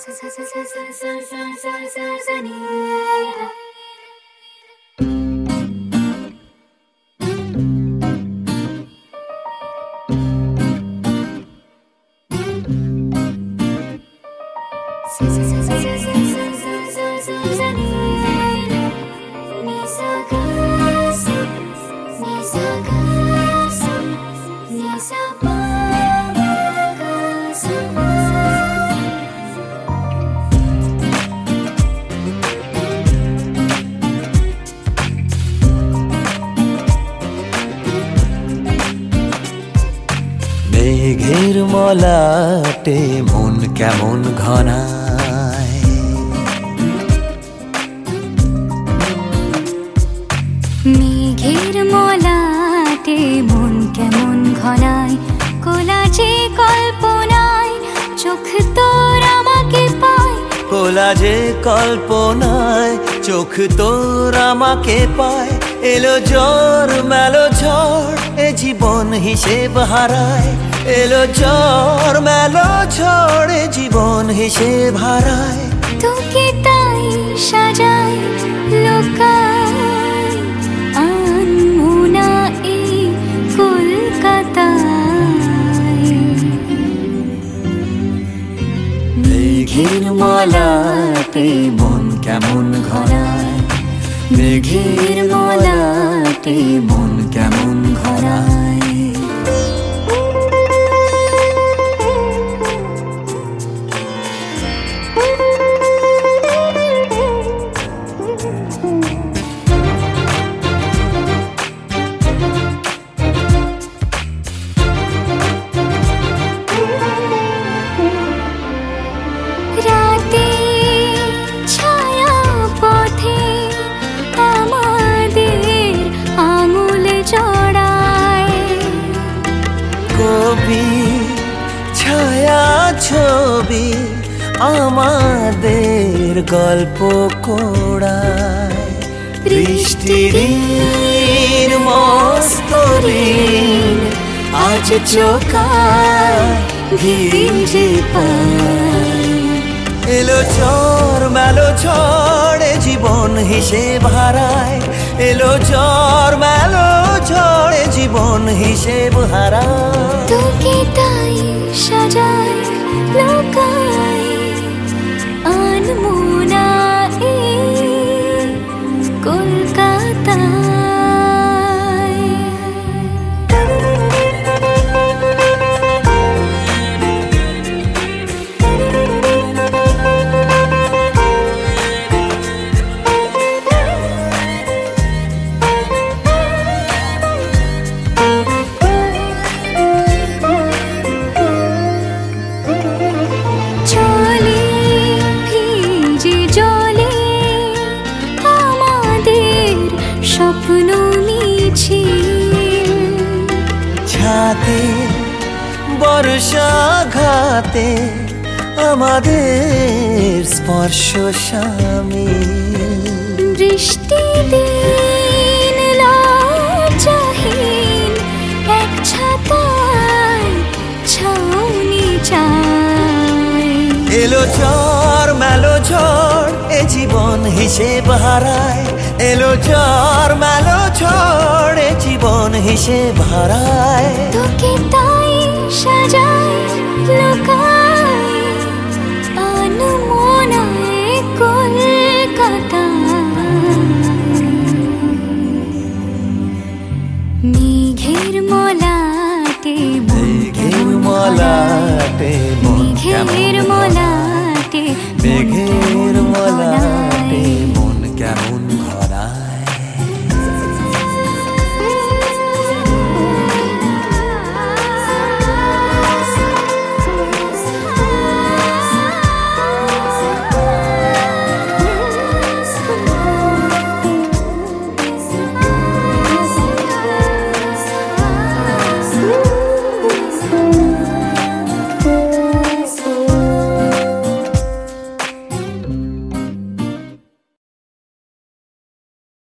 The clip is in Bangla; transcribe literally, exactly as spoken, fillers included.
মেঘের মলাটে মন কেমন ঘনায়, মেঘের মলাটে মন কেমন ঘনায়, কোলাজে কল্পনায় চোখ তোর আমাকে পায়, কোলাজে কল্পনায় চোখ তোর আমাকে পায়। এলো জ্বর মেলো ঝড় এ জীবন হিসেব হারায়, এলো জ্বর মেলো ঝড় এ জীবন হিসেব হারায়। তোকে তাই সাজায় লোকায়, আনমো না এই কলকাতায়। মেঘের মলাটে মন কেমন ঘনায়, মেঘের মলাটে মন কেমন ঘনায়। রাতে ছায়া পথে আমাদের আঙুল জড়ায়, কবি ছায়া ছবি আমাদের গল্প কোড়ায়। বৃষ্টির মস্তরিন আজ চোখায় ভিজে পায়। এলো ঝড় মেলো ঝড় এ জীবন হিসেব হারায়, এলো ঝড় মেলো ঝড় এ জীবন হিসেব হারায়। তোকে তাই সাজায় লোকায়, আনমো না এই কলকাতায়। চলে ভিজে জলে আমাদের স্বপ্ন মিছিল, ছাতে বর্ষাঘাতে আমাদের স্পর্শ শামিল। বৃষ্টি দিন লজ্জাহীন এক ছাতায় ছাউনি চায়। এলো ঝড় মেলো ঝড় এ জীবন হিসেব হারায়, এলো ঝড় মেলো ঝড় এ জীবন হিসেব হারায়। তোকে তাই সাজায় লোকায়, আনমো না এই কলকাতায়। মেঘের মলাটে মেঘের মলাটে মন মেঘের মলাটে মেঘের মলাটে মন কেমন ঘনায়।